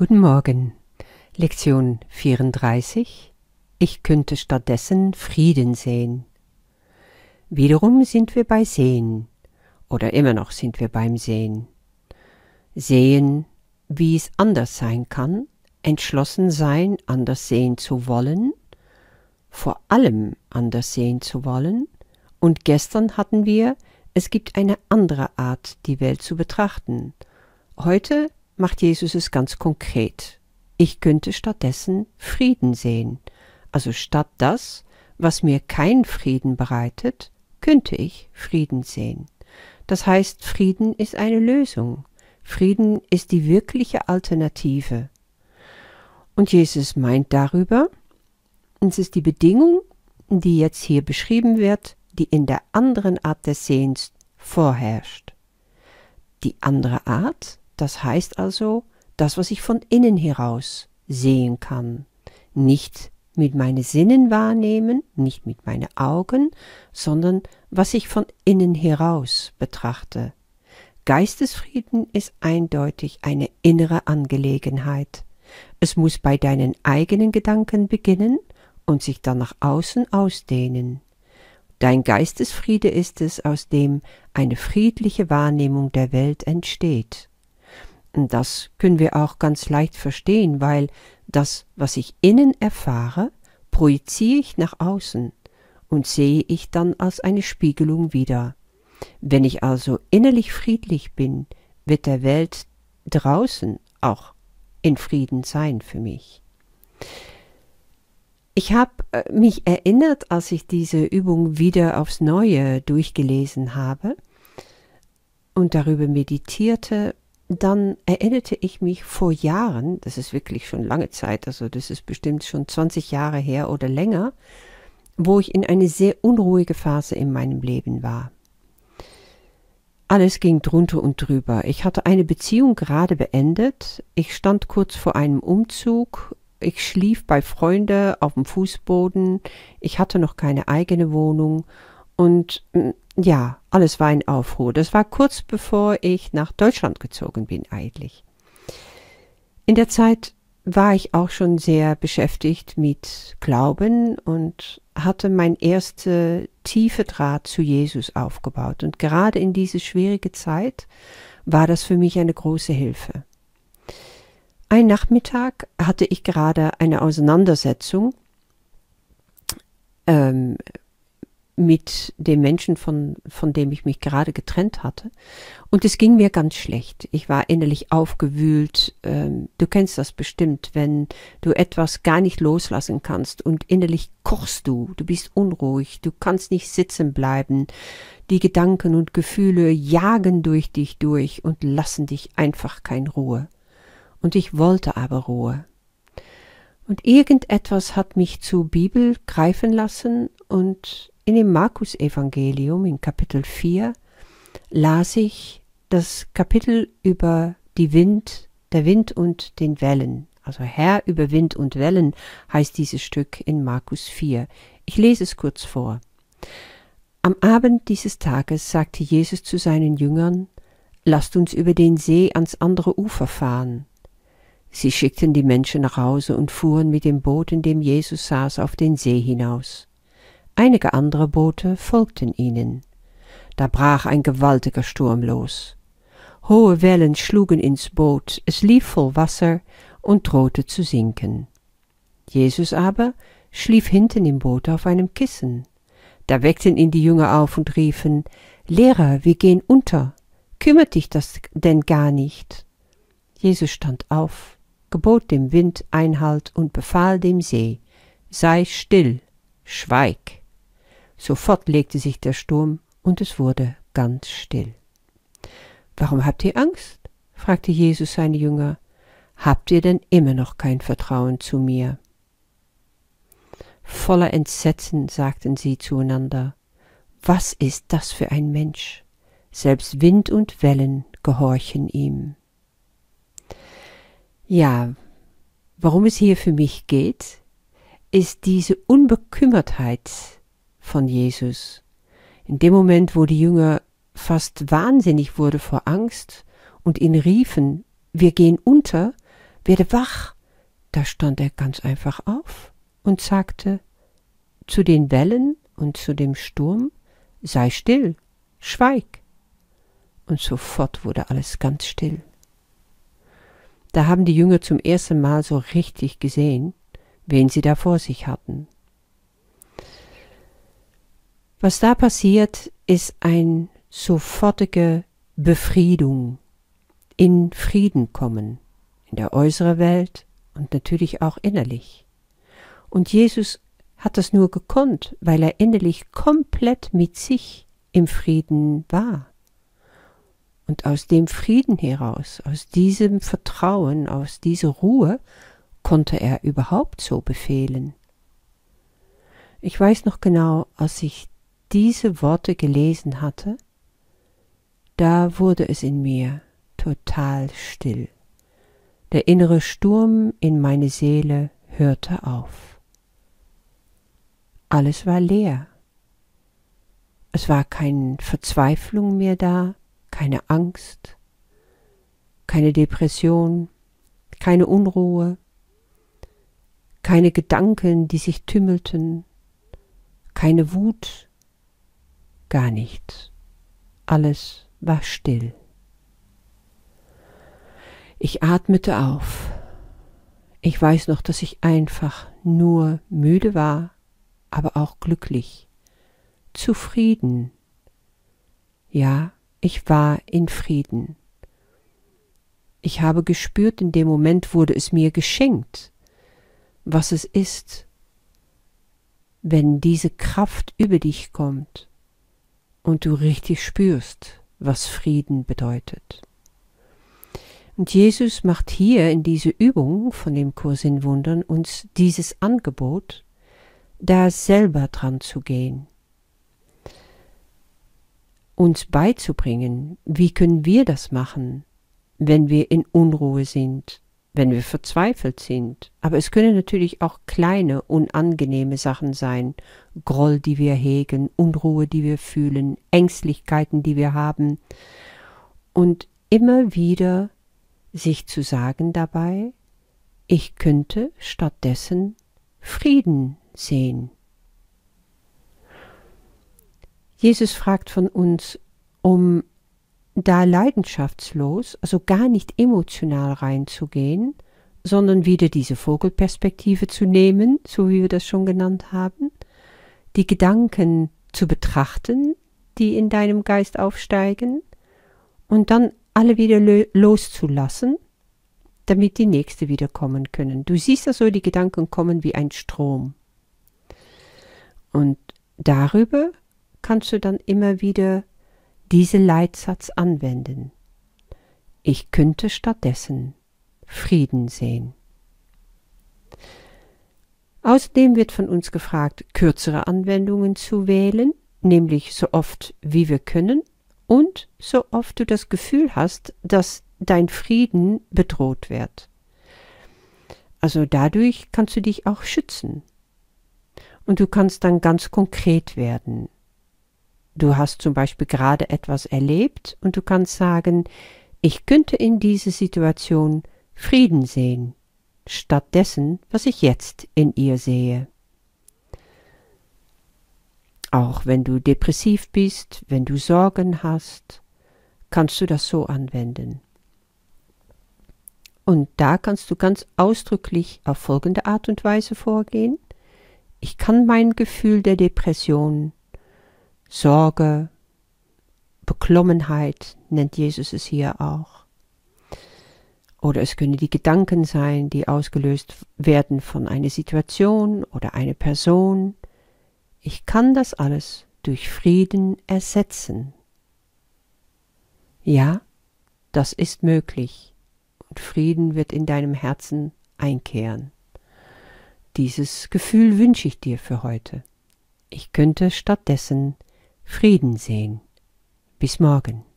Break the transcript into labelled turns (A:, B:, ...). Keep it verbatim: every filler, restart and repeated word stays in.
A: Guten Morgen. Lektion vierunddreißig. Ich könnte stattdessen Frieden sehen. Wiederum sind wir bei Sehen. Oder immer noch sind wir beim Sehen. Sehen, wie es anders sein kann, entschlossen sein, anders sehen zu wollen, vor allem anders sehen zu wollen. Und gestern hatten wir, es gibt eine andere Art, die Welt zu betrachten. Heute macht Jesus es ganz konkret. Ich könnte stattdessen Frieden sehen. Also statt das, was mir keinen Frieden bereitet, könnte ich Frieden sehen. Das heißt, Frieden ist eine Lösung. Frieden ist die wirkliche Alternative. Und Jesus meint darüber, es ist die Bedingung, die jetzt hier beschrieben wird, die in der anderen Art des Sehens vorherrscht. Die andere Art, das heißt also, das, was ich von innen heraus sehen kann. Nicht mit meinen Sinnen wahrnehmen, nicht mit meinen Augen, sondern was ich von innen heraus betrachte. Geistesfrieden ist eindeutig eine innere Angelegenheit. Es muss bei deinen eigenen Gedanken beginnen und sich dann nach außen ausdehnen. Dein Geistesfriede ist es, aus dem eine friedliche Wahrnehmung der Welt entsteht. Und das können wir auch ganz leicht verstehen, weil das, was ich innen erfahre, projiziere ich nach außen und sehe ich dann als eine Spiegelung wieder. Wenn ich also innerlich friedlich bin, wird der Welt draußen auch in Frieden sein für mich. Ich habe mich erinnert, als ich diese Übung wieder aufs Neue durchgelesen habe und darüber meditierte, dann erinnerte ich mich vor Jahren, das ist wirklich schon lange Zeit, also das ist bestimmt schon zwanzig Jahre her oder länger, wo ich in eine sehr unruhige Phase in meinem Leben war. Alles ging drunter und drüber. Ich hatte eine Beziehung gerade beendet, ich stand kurz vor einem Umzug, ich schlief bei Freunden auf dem Fußboden, ich hatte noch keine eigene Wohnung und ja, alles war in Aufruhr. Das war kurz bevor ich nach Deutschland gezogen bin eigentlich. In der Zeit war ich auch schon sehr beschäftigt mit Glauben und hatte mein erster tiefe Draht zu Jesus aufgebaut. Und gerade in diese schwierige Zeit war das für mich eine große Hilfe. Ein Nachmittag hatte ich gerade eine Auseinandersetzung ähm, mit dem Menschen, von, von dem ich mich gerade getrennt hatte. Und es ging mir ganz schlecht. Ich war innerlich aufgewühlt. Ähm, du kennst das bestimmt, wenn du etwas gar nicht loslassen kannst und innerlich kochst du. Du bist unruhig, du kannst nicht sitzen bleiben. Die Gedanken und Gefühle jagen durch dich durch und lassen dich einfach keine Ruhe. Und ich wollte aber Ruhe. Und irgendetwas hat mich zur Bibel greifen lassen und in dem Markus-Evangelium in Kapitel vier las ich das Kapitel über die Wind, der Wind und den Wellen. Also Herr über Wind und Wellen heißt dieses Stück in Markus vier. Ich lese es kurz vor. Am Abend dieses Tages sagte Jesus zu seinen Jüngern, lasst uns über den See ans andere Ufer fahren. Sie schickten die Menschen nach Hause und fuhren mit dem Boot, in dem Jesus saß, auf den See hinaus. Einige andere Boote folgten ihnen. Da brach ein gewaltiger Sturm los. Hohe Wellen schlugen ins Boot, es lief voll Wasser und drohte zu sinken. Jesus aber schlief hinten im Boot auf einem Kissen. Da weckten ihn die Jünger auf und riefen, Lehrer, wir gehen unter, kümmert dich das denn gar nicht? Jesus stand auf, gebot dem Wind Einhalt und befahl dem See, sei still, schweig. Sofort legte sich der Sturm und es wurde ganz still. Warum habt ihr Angst? Fragte Jesus seine Jünger. Habt ihr denn immer noch kein Vertrauen zu mir? Voller Entsetzen sagten sie zueinander, was ist das für ein Mensch? Selbst Wind und Wellen gehorchen ihm. Ja, worum es hier für mich geht, ist diese Unbekümmertheit von Jesus. In dem Moment, wo die Jünger fast wahnsinnig wurden vor Angst und ihn riefen, wir gehen unter, werde wach. Da stand er ganz einfach auf und sagte zu den Wellen und zu dem Sturm, sei still, schweig. Und sofort wurde alles ganz still. Da haben die Jünger zum ersten Mal so richtig gesehen, wen sie da vor sich hatten. Was da passiert, ist eine sofortige Befriedung, in Frieden kommen, in der äußeren Welt und natürlich auch innerlich. Und Jesus hat das nur gekonnt, weil er innerlich komplett mit sich im Frieden war. Und aus dem Frieden heraus, aus diesem Vertrauen, aus dieser Ruhe, konnte er überhaupt so befehlen. Ich weiß noch genau, als ich diese Worte gelesen hatte, da wurde es in mir total still. Der innere Sturm in meine Seele hörte auf. Alles war leer. Es war keine Verzweiflung mehr da, keine Angst, keine Depression, keine Unruhe, keine Gedanken, die sich tümmelten, keine Wut, gar nichts. Alles war still. Ich atmete auf. Ich weiß noch, dass ich einfach nur müde war, aber auch glücklich, zufrieden. Ja, ich war in Frieden. Ich habe gespürt, in dem Moment wurde es mir geschenkt, was es ist, wenn diese Kraft über dich kommt und du richtig spürst, was Frieden bedeutet. Und Jesus macht hier in dieser Übung von dem Kurs in Wundern uns dieses Angebot, da selber dran zu gehen, uns beizubringen, wie können wir das machen, wenn wir in Unruhe sind, wenn wir verzweifelt sind. Aber es können natürlich auch kleine, unangenehme Sachen sein, Groll, die wir hegen, Unruhe, die wir fühlen, Ängstlichkeiten, die wir haben. Und immer wieder sich zu sagen dabei, ich könnte stattdessen Frieden sehen. Jesus fragt von uns, um da leidenschaftslos, also gar nicht emotional reinzugehen, sondern wieder diese Vogelperspektive zu nehmen, so wie wir das schon genannt haben, die Gedanken zu betrachten, die in deinem Geist aufsteigen, und dann alle wieder loszulassen, damit die nächste wieder kommen können. Du siehst also, die Gedanken kommen wie ein Strom. Und darüber kannst du dann immer wieder diesen Leitsatz anwenden. Ich könnte stattdessen Frieden sehen. Außerdem wird von uns gefragt, kürzere Anwendungen zu wählen, nämlich so oft wie wir können und so oft du das Gefühl hast, dass dein Frieden bedroht wird. Also dadurch kannst du dich auch schützen. Und du kannst dann ganz konkret werden. Du hast zum Beispiel gerade etwas erlebt und du kannst sagen, ich könnte in dieser Situation Frieden sehen, statt dessen, was ich jetzt in ihr sehe. Auch wenn du depressiv bist, wenn du Sorgen hast, kannst du das so anwenden. Und da kannst du ganz ausdrücklich auf folgende Art und Weise vorgehen. Ich kann mein Gefühl der Depression, Sorge, Beklommenheit, nennt Jesus es hier auch. Oder es können die Gedanken sein, die ausgelöst werden von einer Situation oder einer Person. Ich kann das alles durch Frieden ersetzen. Ja, das ist möglich. Und Frieden wird in deinem Herzen einkehren. Dieses Gefühl wünsche ich dir für heute. Ich könnte stattdessen Frieden sehen. Bis morgen.